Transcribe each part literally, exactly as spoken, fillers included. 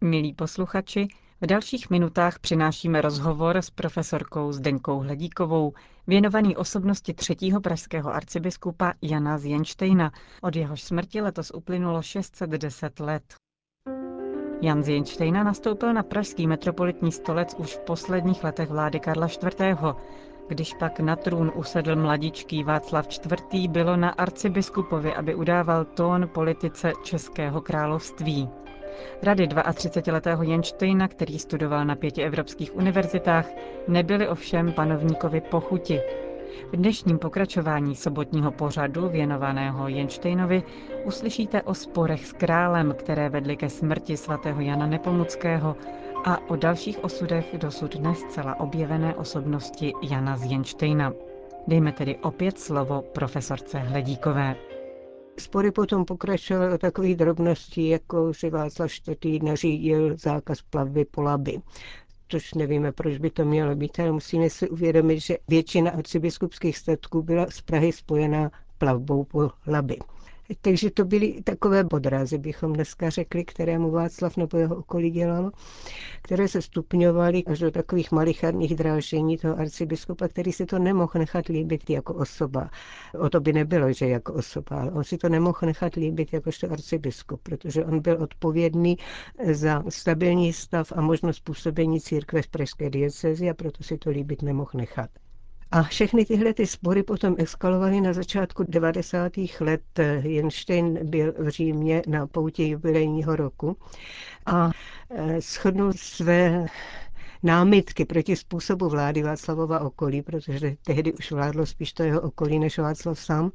Milí posluchači, v dalších minutách přinášíme rozhovor s profesorkou Zdeňkou Hledíkovou, věnovaný osobnosti třetího pražského arcibiskupa Jana z Jenštejna. Od jehož smrti letos uplynulo šest set deset let. Jan z Jenštejna nastoupil na pražský metropolitní stolec už v posledních letech vlády Karla čtvrtého. Když pak na trůn usedl mladičký Václav čtvrtý., bylo na arcibiskupovi, aby udával tón politice Českého království. Rady třicetiletého Jenštejna, který studoval na pěti evropských univerzitách, nebyly ovšem panovníkovi po chuti. V dnešním pokračování sobotního pořadu věnovaného Jenštejnovi uslyšíte o sporech s králem, které vedly ke smrti svatého Jana Nepomuckého, a o dalších osudech dosud ne zcela objevené osobnosti Jana z Jenštejna. Dejme tedy opět slovo profesorce Hledíkové. Spory potom pokračovaly o takových drobností, jako že Václav čtvrtý. Nařídil zákaz plavby po Labi. Což nevíme, proč by to mělo být, ale musíme si uvědomit, že většina arcibiskupských statků byla z Prahy spojená plavbou po Labi. Takže to byly takové podrazy, bychom dneska řekli, kterému Václav nebo jeho okolí dělalo, které se stupňovaly až do takových malicharních drážení toho arcibiskupa, který si to nemohl nechat líbit jako osoba. O to by nebylo, že jako osoba, ale on si to nemohl nechat líbit jakožto arcibiskup, protože on byl odpovědný za stabilní stav a možnost působení církve v pražské diecézi a proto si to líbit nemohl nechat. A všechny tyhle ty spory potom eskalovaly na začátku devadesátých let. Jenštejn byl v Římě na pouti jubilejního roku a shrnul své námitky proti způsobu vlády Václavova okolí, protože tehdy už vládlo spíš to jeho okolí než Václav sám.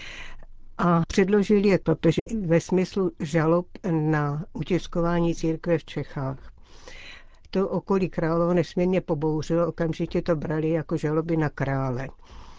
A předložili je papeži ve smyslu žalob na utiskování církve v Čechách. To okolí Králova nesmírně pobouřilo, okamžitě to brali jako žaloby na krále.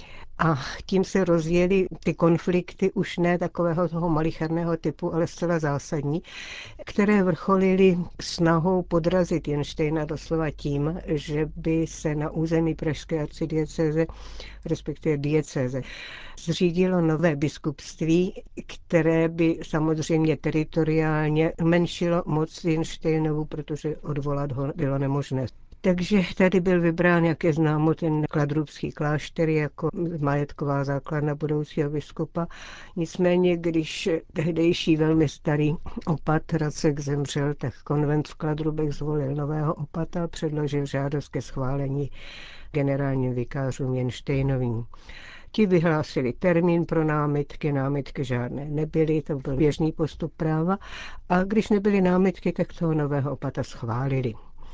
A tím se rozjeli ty konflikty už ne takového toho malicharného typu, ale zcela zásadní, které vrcholily snahou podrazit Jenštejna doslova tím, že by se na území pražské arcidiecéze, respektive diecéze, zřídilo nové biskupství, které by samozřejmě teritoriálně umenšilo moc Jenštejnovu, protože odvolat ho bylo nemožné. Takže tady byl vybrán, jak je známo, ten kladrubský klášter jako majetková základna budoucího biskupa. Nicméně, když tehdejší velmi starý opat Racek zemřel, tak konvent v Kladrubech zvolil nového opata a předložil žádost ke schválení generálním vikářům Jenštejnovým. Ti vyhlásili termín pro námitky, námitky žádné nebyly, to byl běžný postup práva, a když nebyly námitky, tak toho nového opata schválili.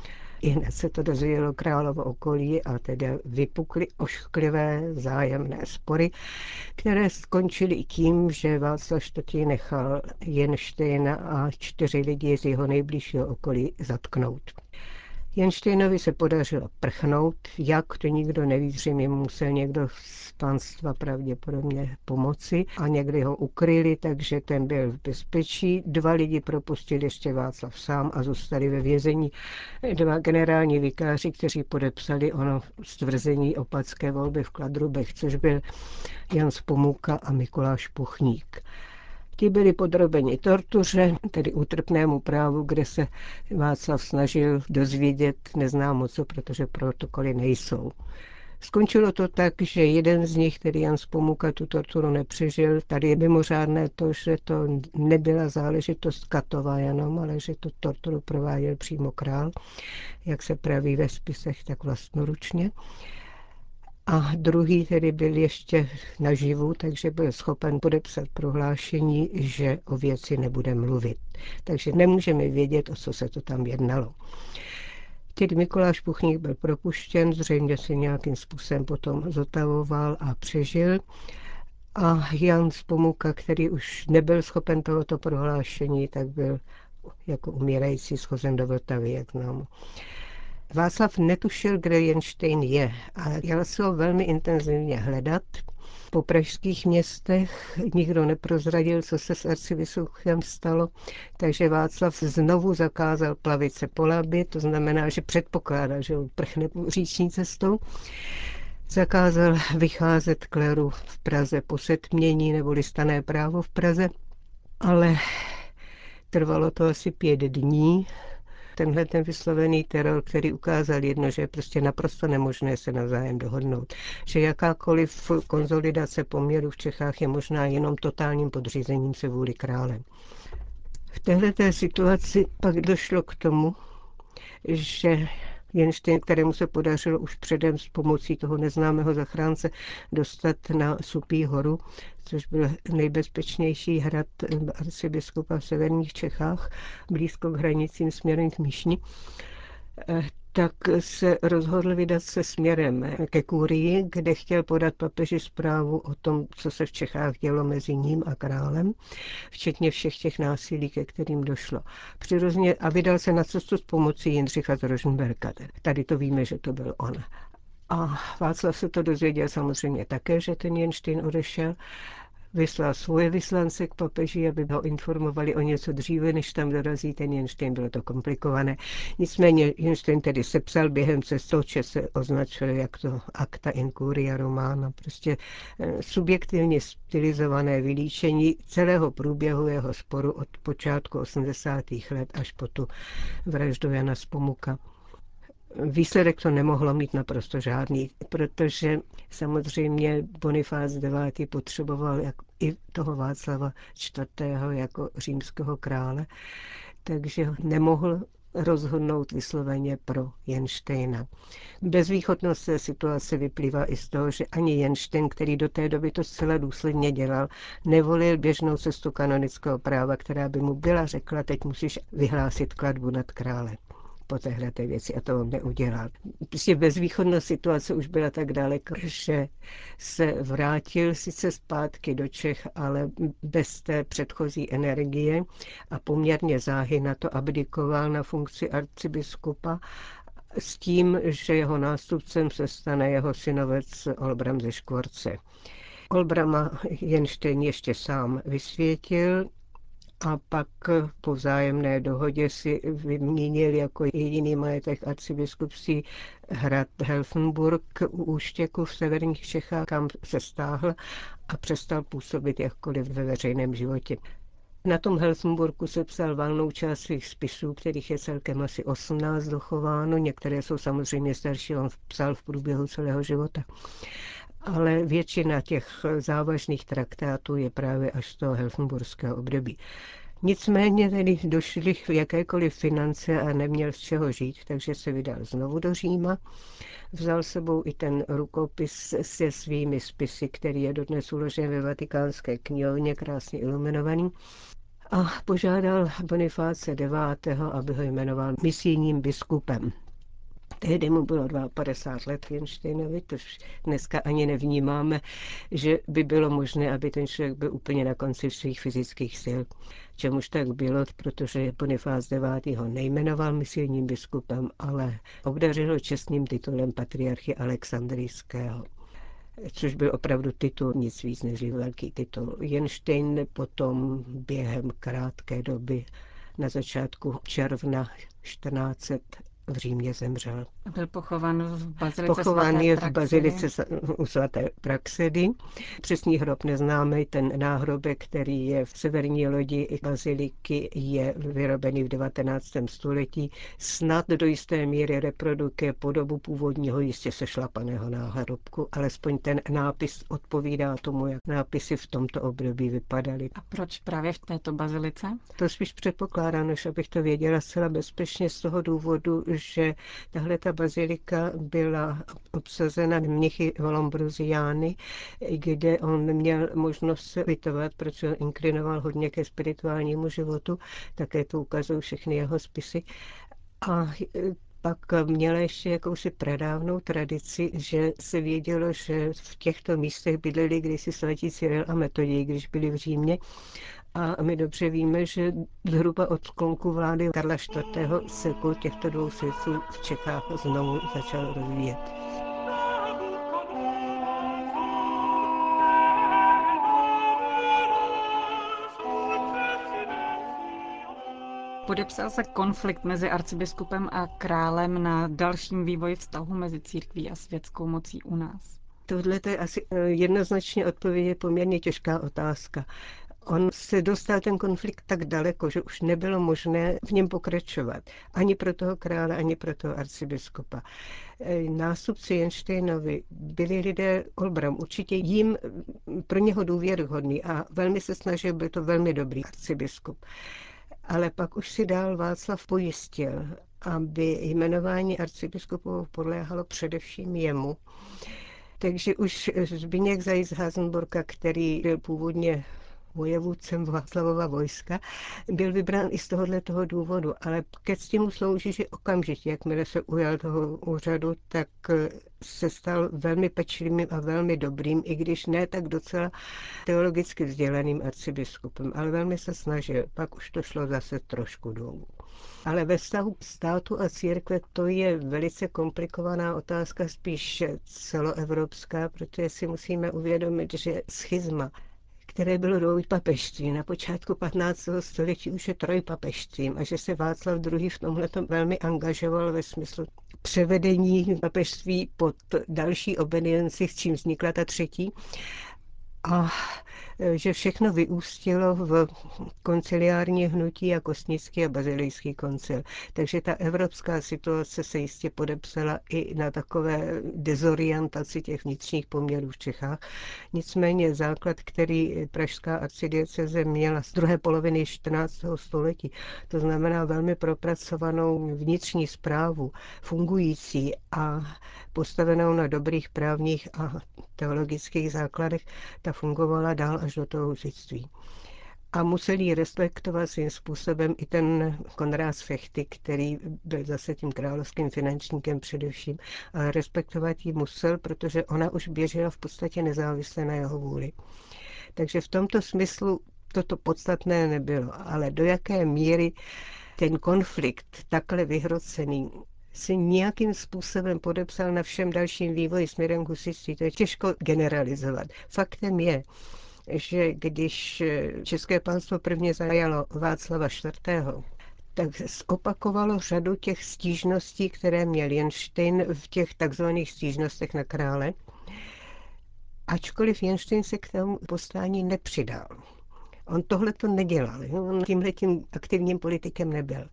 I hned se to dozvědělo Královo okolí a teda vypukly ošklivé vzájemné spory, které skončily tím, že Václav čtvrtý. Nechal Jenštejna a čtyři lidi z jeho nejbližšího okolí zatknout. Jenštejnovi se podařilo prchnout, jak to nikdo neví, zřejmě musel někdo z panstva pravděpodobně pomoci a někdy ho ukryli, takže ten byl v bezpečí. Dva lidi propustil ještě Václav sám a zůstali ve vězení dva generální vikáři, kteří podepsali ono stvrzení opatské volby v Kladrubech, což byl Jan z Pomůka a Mikuláš Puchník. Ti byli podrobeni tortuře, tedy útrpnému právu, kde se Václav snažil dozvědět neznámo co, protože protokoly nejsou. Skončilo to tak, že jeden z nich, tedy Jan z Pomůka, tu torturu nepřežil. Tady je mimořádné to, že to nebyla záležitost Katova jenom, ale že tu torturu prováděl přímo král, jak se praví ve spisech, tak vlastnoručně. A druhý tedy byl ještě naživu, takže byl schopen podepsat prohlášení, že o věci nebude mluvit. Takže nemůžeme vědět, o co se to tam jednalo. Tedy Mikuláš Puchník byl propuštěn, zřejmě se nějakým způsobem potom zotavoval a přežil. A Jan z Pomůka, který už nebyl schopen tohoto prohlášení, tak byl jako umírající schozen do Vltavy, jak známo. Václav netušil, kde Jenštejn je, a jel se ho velmi intenzivně hledat. Po pražských městech nikdo neprozradil, co se s arcibiskutem stalo, takže Václav znovu zakázal plavice po Labi, to znamená, že předpokládá, že prchne říční cestou. Zakázal vycházet kléru v Praze po setmění nebo stanné právo v Praze, ale trvalo to asi pět dní. Tenhle ten vyslovený teror, který ukázal jedno, že je prostě naprosto nemožné se navzájem dohodnout, že jakákoliv konzolidace poměru v Čechách je možná jenom totálním podřízením se vůli krále. V této situaci pak došlo k tomu, že Jenštejn, kterému se podařilo už předem s pomocí toho neznámého zachránce dostat na Supí horu, což byl nejbezpečnější hrad arcibiskupa v severních Čechách, blízko k hranicím směrem k Míšni, tak se rozhodl vydat se směrem ke kurii, kde chtěl podat papeži zprávu o tom, co se v Čechách dělo mezi ním a králem, včetně všech těch násilí, ke kterým došlo. Přirozeně a vydal se na cestu s pomocí Jindřicha z Rožmberka. Tady to víme, že to byl on. A Václav se to dozvěděl samozřejmě také, že ten Jenštejn odešel. Vyslal svoje vyslance k papeži, aby ho informovali o něco dříve, než tam dorazí ten Jenštejn. Bylo to komplikované. Nicméně Jenštejn tedy sepsal během cesty, se označil jak to acta in curia romana, prostě subjektivně stylizované vylíčení celého průběhu jeho sporu od počátku osmdesátých let až po tu vraždu Jana z Pomuka. Výsledek to nemohlo mít naprosto žádný, protože samozřejmě Bonifác devátý. potřeboval jak i toho Václava čtvrtého. jako římského krále, takže nemohl rozhodnout vysloveně pro Jenštejna. Bezvýchodnost té situace vyplývá i z toho, že ani Jenštejn, který do té doby to zcela důsledně dělal, nevolil běžnou cestu kanonického práva, která by mu byla řekla, teď musíš vyhlásit klatbu nad krále po téhle té věci, a to on neudělal. Prostě bezvýchodnost situace už byla tak daleko, že se vrátil sice zpátky do Čech, ale bez té předchozí energie a poměrně záhy na to abdikoval na funkci arcibiskupa s tím, že jeho nástupcem se stane jeho synovec Olbram ze Škvorce. Olbrama Jenštejn ještě sám vysvětil, a pak po vzájemné dohodě si vyměnil jako jediný majetek arcibiskupství hrad Helfenburg u Úštěku v severních Čechách, kam se stáhl a přestal působit jakkoliv ve veřejném životě. Na tom Helfenburgu se psal valnou část svých spisů, kterých je celkem asi osmnáct dochováno. Některé jsou samozřejmě starší, on psal v průběhu celého života. Ale většina těch závažných traktátů je právě až z toho helfenburského období. Nicméně tedy došly jakékoliv finance a neměl z čeho žít, takže se vydal znovu do Říma. Vzal sebou i ten rukopis se svými spisy, který je dodnes uložen ve vatikánské knihovně, krásně iluminovaný. A požádal Bonifáce devátého. aby ho jmenoval misijním biskupem. Tehdy mu bylo padesát dva let Jenštejnovi, tož dneska ani nevnímáme, že by bylo možné, aby ten člověk byl úplně na konci svých fyzických sil. Čemuž tak bylo, protože Bonifác devátý. ho nejmenoval misijním biskupem, ale obdařil ho čestným titulem patriarchy Alexandrijského, což byl opravdu titul, nic víc než velký titul. Jenštejn potom během krátké doby na začátku června čtrnáct set v Římě zemřel. Byl pochován v bazilice Pochován svaté je v Praxedy. bazilice u svaté Praxedy. Přesný hrob neznáme, ten náhrobek, který je v severní lodi baziliky, je vyrobený v devatenáctém století. Snad do jisté míry reprodukuje podobu původního jistě sešlapaného náhrobku, alespoň ten nápis odpovídá tomu, jak nápisy v tomto období vypadaly. A proč právě v této bazilice? To spíš předpokládám, než abych to věděla zcela bezpečně z toho důvodu, že tahle ta bazilika byla obsazena mnichy Valombroziány, kde on měl možnost se vytovat, protože on inklinoval hodně ke spirituálnímu životu, také to ukazují všechny jeho spisy. A pak měla ještě jakousi pradávnou tradici, že se vědělo, že v těchto místech bydleli kdysi svatí Cyril a Metoděj, když byli v Římě. A my dobře víme, že zhruba od sklonku vlády Karla čtvrtého. se kult těchto dvou svědců v Čechách znovu začal rozvíjet. Podepsal se konflikt mezi arcibiskupem a králem na dalším vývoji vztahu mezi církví a světskou mocí u nás? Tohle je asi jednoznačně odpověď je poměrně těžká otázka. On se dostal ten konflikt tak daleko, že už nebylo možné v něm pokračovat. Ani pro toho krále, ani pro toho arcibiskupa. Nástupci Jenštejnovi byli lidé Olbram, určitě jim pro něho důvěryhodný a velmi se snažil, byl to velmi dobrý arcibiskup. Ale pak už si dál Václav pojistil, aby jmenování arcibiskupu podléhalo především jemu. Takže už Zbyněk Zajíc Hasenburka, který byl původně vojevůdcem Václavova vojska, byl vybrán i z tohohle toho důvodu, ale ke cti mu slouží, že okamžitě, jakmile se ujal toho úřadu, tak se stal velmi pečlivým a velmi dobrým, i když ne tak docela teologicky vzdělaným arcibiskupem, ale velmi se snažil. Pak už to šlo zase trošku dolů. Ale ve vztahu státu a církve to je velice komplikovaná otázka, spíš celoevropská, protože si musíme uvědomit, že schizma, které bylo dvojpapežství, na počátku patnáctého století už je trojpapežstvím a že se Václav druhý. V tomhle velmi angažoval ve smyslu převedení papežství pod další obedienci, s čím vznikla ta třetí. A že všechno vyústilo v konciliární hnutí a Kostnický a Bazilejský koncil. Takže ta evropská situace se jistě podepsala i na takové dezorientaci těch vnitřních poměrů v Čechách. Nicméně základ, který pražská arcidieceze měla z druhé poloviny čtrnáctého století, to znamená velmi propracovanou vnitřní správu, fungující a postavenou na dobrých právních a teologických základech, ta fungovala dál až do toho husitství. A museli ji respektovat svým způsobem i ten Konrád z Fechty, který byl zase tím královským finančníkem především, ale respektovat ji musel, protože ona už běžela v podstatě nezávisle na jeho vůli. Takže v tomto smyslu toto podstatné nebylo, ale do jaké míry ten konflikt takhle vyhrocený si nějakým způsobem podepsal na všem dalším vývoji směrem k husitství, to je těžko generalizovat. Faktem je, že když České panstvo prvně zajalo Václava čtvrtého., tak zopakovalo řadu těch stížností, které měl Jenštejn v těch takzvaných stížnostech na krále, ačkoliv Jenštejn se k tomu povstání nepřidal. On tohle to nedělal, on tímhletím aktivním politikem nebyl.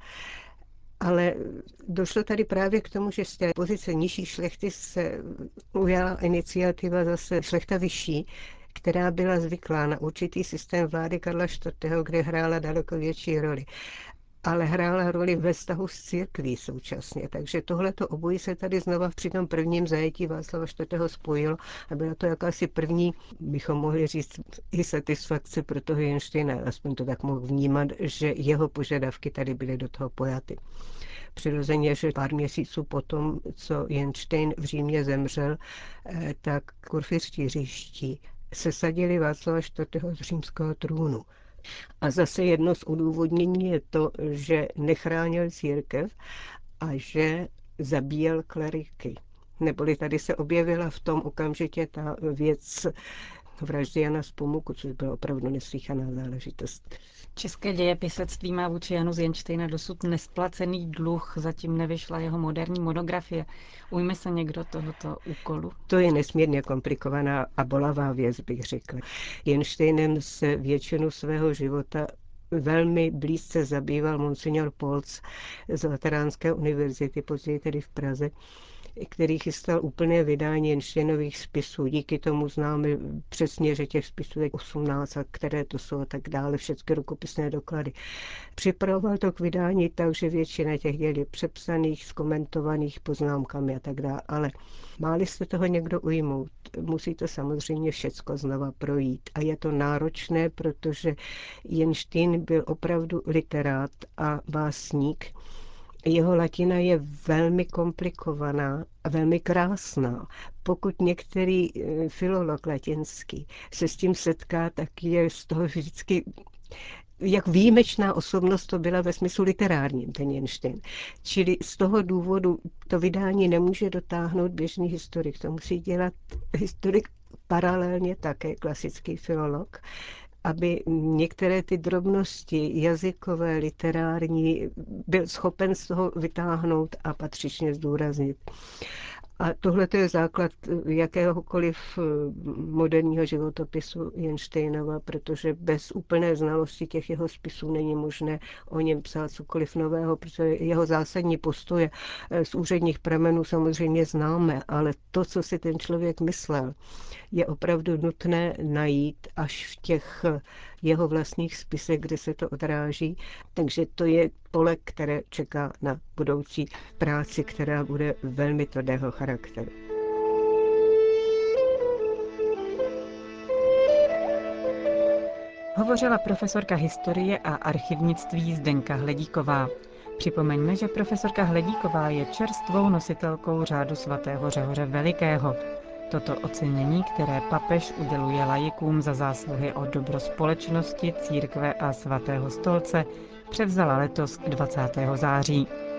Ale došlo tady právě k tomu, že z té pozice nižší šlechty se ujala iniciativa zase šlechta vyšší, která byla zvyklá na určitý systém vlády Karla čtvrtého., kde hrála daleko větší roli. Ale hrála roli ve vztahu s církví současně. Takže tohleto obojí se tady znova při tom prvním zajetí Václava čtvrtého. spojilo a byla to jakási první, bychom mohli říct, i satisfakce pro toho Jenštejna, aspoň to tak mohl vnímat, že jeho požadavky tady byly do toho pojaty. Přirozeně, že pár měsíců potom, co Jenštejn v Římě zemřel, tak kurfiřtí říští sesadili Václava čtvrtého. z římského trůnu. A zase jedno z odůvodnění je to, že nechránil církev a že zabíjel kleriky. Neboli tady se objevila v tom okamžitě ta věc vraždy Jana z Pomuku, což byla opravdu neslýchaná záležitost. České dějepisectví má vůči Janu z Jenštejna dosud nesplacený dluh, zatím nevyšla jeho moderní monografie. Ujme se někdo tohoto úkolu? To je nesmírně komplikovaná a bolavá věc, bych řekla. Jenštejnem se většinu svého života velmi blízce zabýval monsignor Polc z Lateránské univerzity, později tedy v Praze, který chystal úplné vydání Jenštejnových spisů. Díky tomu známe přesně, že těch spisů je osmnáct, a které to jsou a tak dále, všechny rukopisné doklady. Připravoval to k vydání tak, že většina těch děl je přepsaných, zkomentovaných poznámkami a tak dále, ale máli se toho někdo ujmout, musí to samozřejmě všecko znova projít. A je to náročné, protože Jenštejn byl opravdu literát a básník. Jeho latina je velmi komplikovaná a velmi krásná. Pokud některý filolog latinský se s tím setká, tak je z toho vždycky, jak výjimečná osobnost to byla ve smyslu literárním, ten Jenštejn. Čili z toho důvodu to vydání nemůže dotáhnout běžný historik. To musí dělat historik paralelně také klasický filolog, aby některé ty drobnosti jazykové, literární byl schopen z toho vytáhnout a patřičně zdůraznit. A tohle je základ jakéhokoliv moderního životopisu Jenštejnova, protože bez úplné znalosti těch jeho spisů není možné o něm psát cokoliv nového, protože jeho zásadní postoje z úředních pramenů samozřejmě známe, ale to, co si ten člověk myslel, je opravdu nutné najít až v těch jeho vlastních spisech, kde se to odráží. Takže to je pole, které čeká na budoucí práci, která bude velmi tvrdého charakteru. Hovořila profesorka historie a archivnictví Zdenka Hledíková. Připomeňme, že profesorka Hledíková je čerstvou nositelkou řádu svatého Řehoře Velikého. Toto ocenění, které papež uděluje laikům za zásluhy o dobro společnosti, církve a svatého stolce, převzala letos dvacátého září.